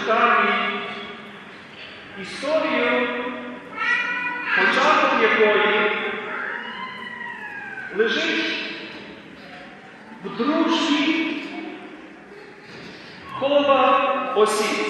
читанні історію, початок якої лежить в дружбі кола осіб.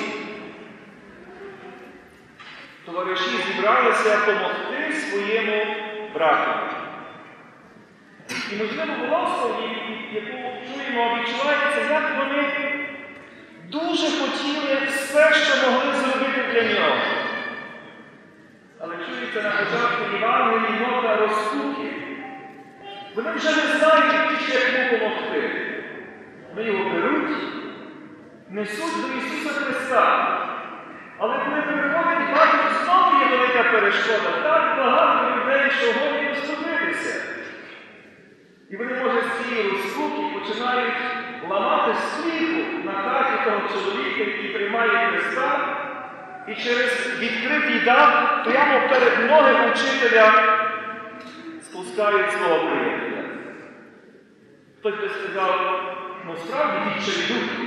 Товариші зібралися допомогти своєму брату. І, можливо, в розповіді, яку чуємо, відчувається, як вони дуже хотіли все, що могли зробити для нього. Але чується на початку Євангелії нота розпуки. Вони вже не знають, як йому допомогти. Вони його беруть, несуть до Ісуса Христа. Але коли приходять, бачать, знову є велика перешкода. Так багато людей, що готові розсудитися. І вони, може, з цієї розпуки починають ламати сміху на хаті того чоловіка, який приймає Христа, і через відкритий дах прямо перед ноги учителя спускають свого приятеля. Хтось би сказав, ну справді відчайдушні.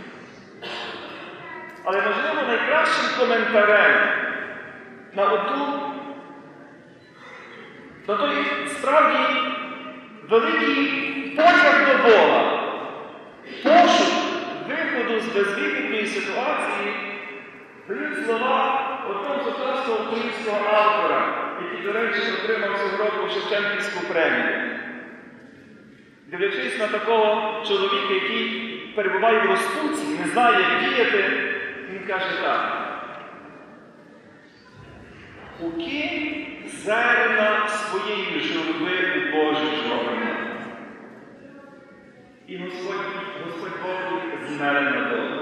Але, можливо, найкращим коментарем на той справді великий потяг до Бога, пошук виходу з безвихідної ситуації, дають слова одного сучасного українського автора, який, до речі, отримав цього року Шевченківську премію. Дивлячись на такого чоловіка, який перебуває в розпуці, не знає, як діяти, він каже так. Укинь зерна своєї журби у Божі жорна. І Господь Бог змере на долу.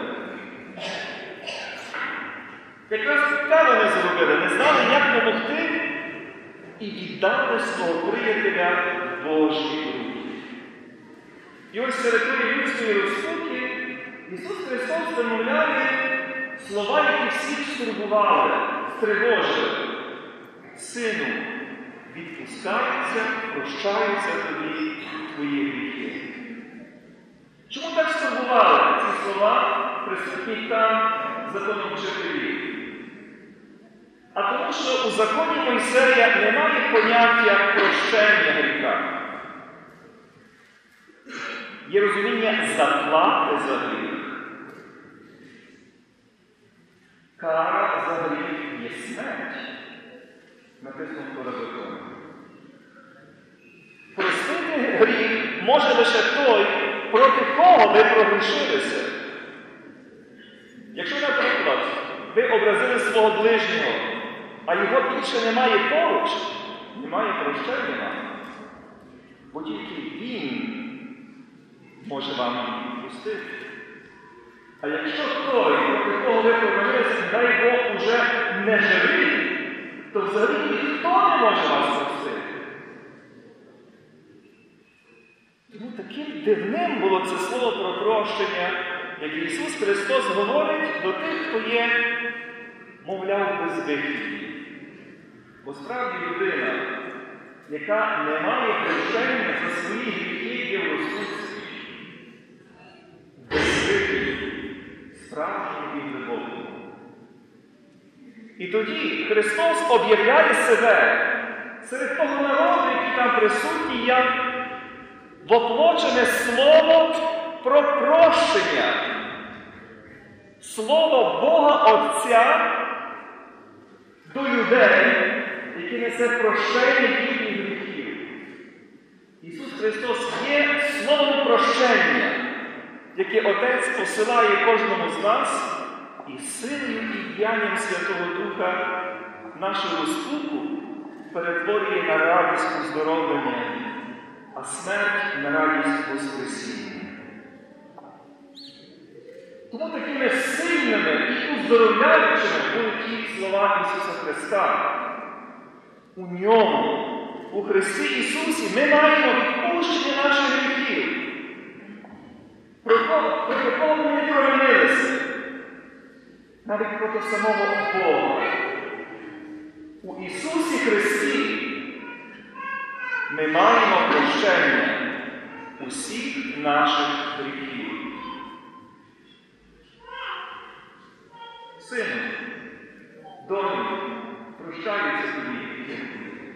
Якраз те вони зробили, не знали, як допомогти, і віддали свого приятеля в Божі руки. І ось серед тої людської розпуки Ісус Христос вимовляє слова, які всіх стурбували, стривожили. Сину, відпускаються, прощаються тобі твої гріхи. Чому так стурбували ці слова присутніх там законовчителів? А тому, що у законі Мойсея немає поняття прощення гріха. Є розуміння заплати за гріх. Кара за гріх є смерть. Написано в Законі. Простити гріх може лише той, проти кого ви прогрішилися. Якщо, наприклад, ви образили свого ближнього, а його більше немає поруч, немає прощення вам, бо тільки він може вам відпустити. А якщо той, проти кого ви прогрішилися, дай Бог, уже не живий, то взагалі ніхто не може вас простити. Тому таким дивним було це слово про прощення, як Ісус Христос говорить до тих, хто є, мовляв, безвихідні. Бо справді людина, яка не має прощення за свої гріхи, є в розсудці. Безвихідні, справжні і глибокі. І тоді Христос об'являє себе серед того народу, який там присутній, як воплочене слово про прощення. Слово Бога Отця до людей, які несе прощення їхніх гріхів. Ісус Христос є словом прощення, яке Отець посилає кожному з нас, і силою і діянням Святого Духа нашу розпуку перетворює на радість оздоровлення, а смерть на радість Воскресіння. Тому такими сильними і оздоровляючими були ті слова Ісуса Христа. У Ньому, у Христі Ісусі, ми маємо відпущення наших гріхів. Проти кого ми не провинилися? Навіть проти самого Бога. У Ісусі Христі ми маємо прощення усіх наших гріхів. Сину, доню, прощаються тобі гріхи.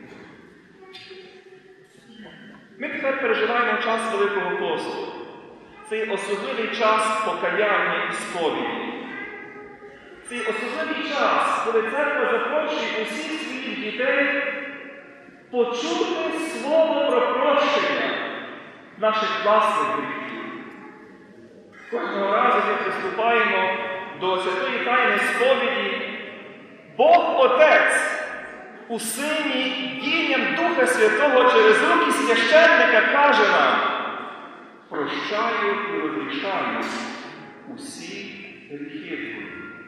Ми тепер переживаємо час Великого посту. Цей особливий час покаяння і сповіді. Цей особливий час, коли церква запрошує усіх своїх дітей почути слово про прощення наших власних гріхів. Кожного разу ми приступаємо до святої тайни сповіді. Бог Отець у Сині діянням Духа Святого через руки священника каже нам: прощаю і розрішаю усі гріхи твої.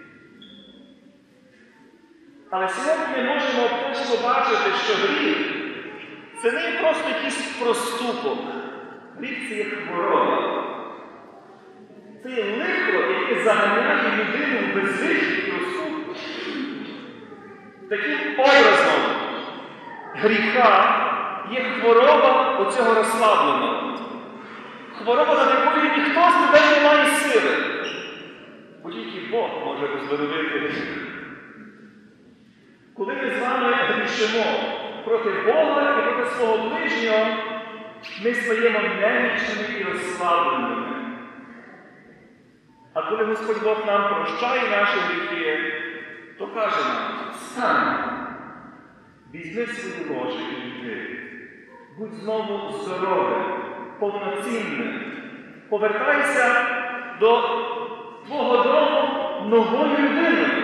Але сьогодні ми можемо теж побачити, що гріх – це не є просто якийсь проступок. Гріх – це є хвороба. Це є лихо, яке заганяє людину в безвихідь і розсудку. Таким образом гріха є хвороба оцього розслабленого. Хвороба, над якою ніхто з людей не має сили. Бо тільки Бог може оздоровити гріх. Коли ми з вами грішимо проти Бога і проти свого ближнього, ми стаємо немічними і розслабленими. А коли Господь Бог нам прощає наші гріхи, то каже нам: стань, візьми свою ложу і йди. Будь знову здоровим, повноцінним. Повертайся до твого дому новою людиною.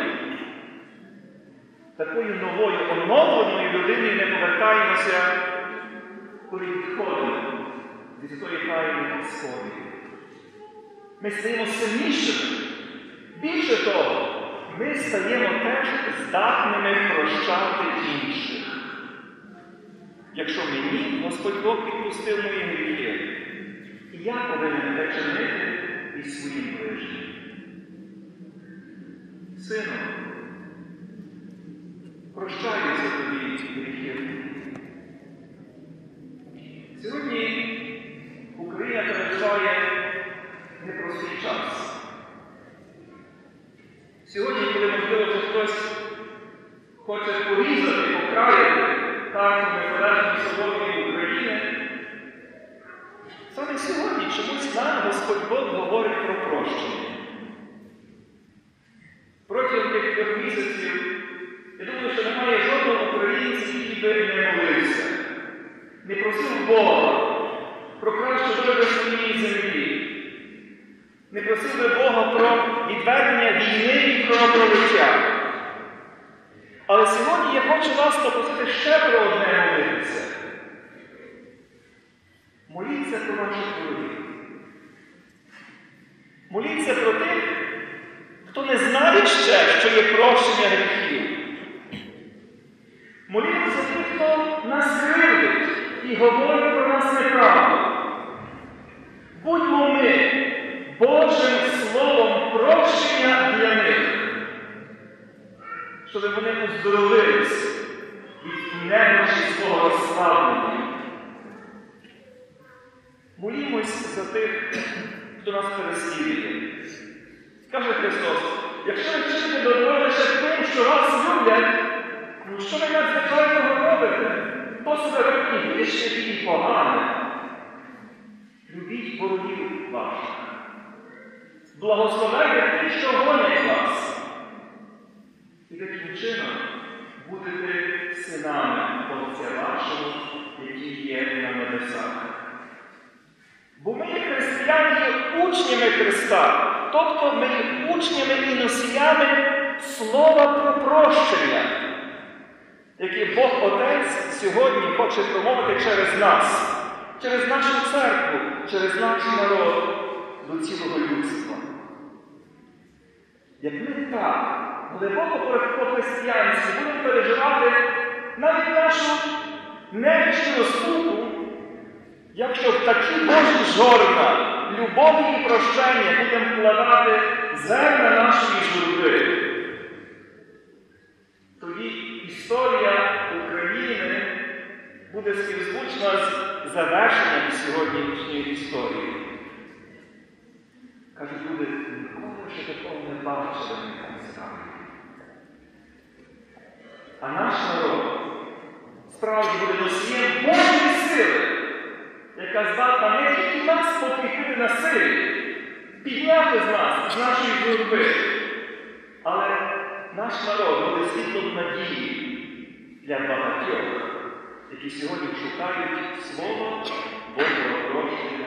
Такою новою, оновленою людиною не повертаємося, коли відходимо зі своєї тайної сповіді. Ми стаємо сильнішими. Більше того, ми стаємо теж здатними прощати інших. Якщо мені Господь Бог відпустив мої гріхи, і я повинен те чинити і своїм ближнім. Сину, прощаються тобі гріхи. Сьогодні Україна переживає непростий час. Сьогодні, коли, можливо, хтось хоче порізати, покраїти карту незалежної свободної України, саме сьогодні чомусь нам Господь Бог говорить про прощення. Протягом тих 3 місяців, я думаю, що немає жодного українця, який би не молився, не просив Бога про кращу долю своєї землі, не просив би Бога про відведення війни і кровопролиття. Але сьогодні я хочу вас попросити ще про одне молитися. Моліться про ваших ворогів. Моліться про тих, хто не знає ще, що є прощення гріхів. Моліться за тих, хто нас кривдить і говорить про нас неправду. Будьмо ми Божим Словом прощення для них, щоб вони оздоровились від немочі свого розслаблення. Молімось за тих, хто нас переслідує. Каже Христос: якщо ви вчите добро лише тим, що вас люблять, ну що ви надзвичайного робите? То себе робіть грішне і погане. Любіть ворогів ваших. Благословляйте тих, що гонять вас. І таким чином будете синами Отця вашого, які є на небесах. Бо ми, як християни, є учнями Христа. Тобто ми є учнями і носіями слова про прощення, яке Бог Отець сьогодні хоче промовити через нас, через нашу церкву, через наш народ до цілого людства. Як ми так глибоко по-християнськи будемо переживати навіть нашу немічну розпуку, якщо в такі Божі жорна любові і прощення будемо вкладати зерна нашої журби, тоді історія України буде співзвучна з завершенням сьогоднішньої історії. Кажуть, люди ніколи ще такого не бачили, не сказали. А наш народ справді буде носієм Божої сили, яка здатна не тільки нас покріпити на силі, підняти з нас, з нашої боротьби, але наш народ буде світлом надії для багатьох, які сьогодні шукають Слова Божого прощення